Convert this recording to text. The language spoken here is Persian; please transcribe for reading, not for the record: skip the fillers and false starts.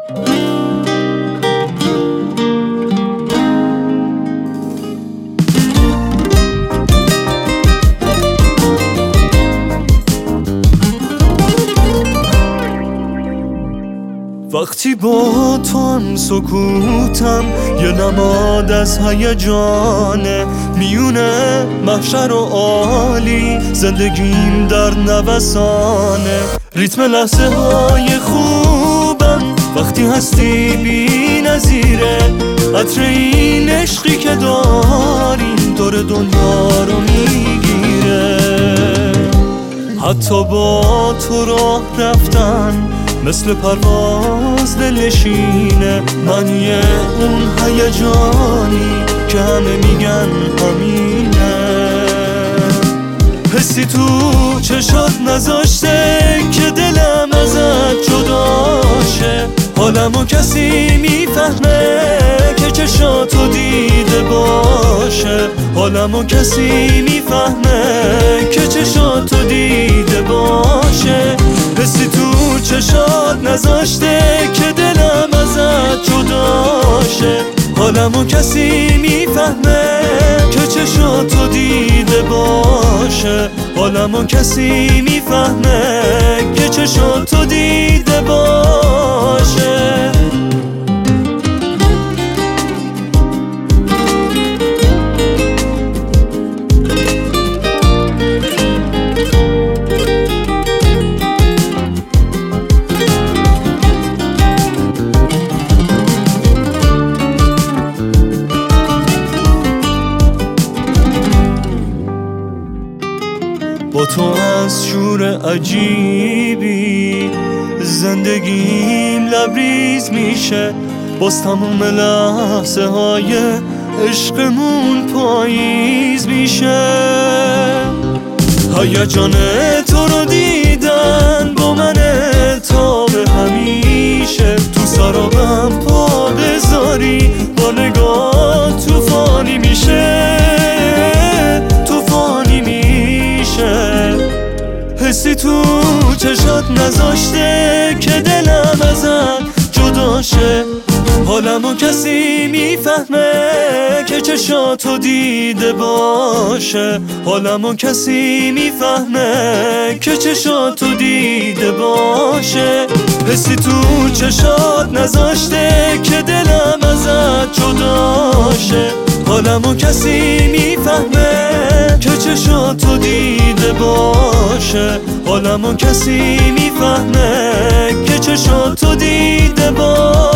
وقتی با تو هم سکوتم یه نماد از هیجانه، میونه محشر و عالی زندگیم در نوسانه. ریتم لحظه های خوبم وقتی هستی بی نظیره، عطر این عشقی که داریم دور دنیا رو میگیره. حتی با تو راه رفتن مثل پرواز دلشینه، معنی اون هیجانی که همه میگن همینه. حسی تو چشات نذاشته که دلم ازت جداشه، حالمو کسی میفهمه که چشاتو دیده باشه، حالمو کسی میفهمه که چشاتو دیده باشه. حسی تو چشات نذاشته که دلم ازت جداشه، حالمو کسی میفهمه که چشاتو دیده باشه، حالمو کسی میفهمه که چشاتو دیده باشه. با تو از شور عجیبی زندگیم لبریز میشه، باز تموم لحظه های عشقمون پاییز میشه. هیجان تو رو دیدن با منه تا به همیشه، تو سرابم پا بذاری با نگاه توفانی میشه، توفانی میشه. حسی تو چشات نذاشته که دلم ازت جداشه، حالمو کسی میفهمه که چشاتو دیده باشه، حالمو کسی میفهمه که چشاتو دیده باشه. حسی تو چشات نذاشته که دلم ازت جداشه، حالمو کسی میفهمه که چشاتو دیده باشه، حالمو کسی میفهمه که چشاتو دیده باشه.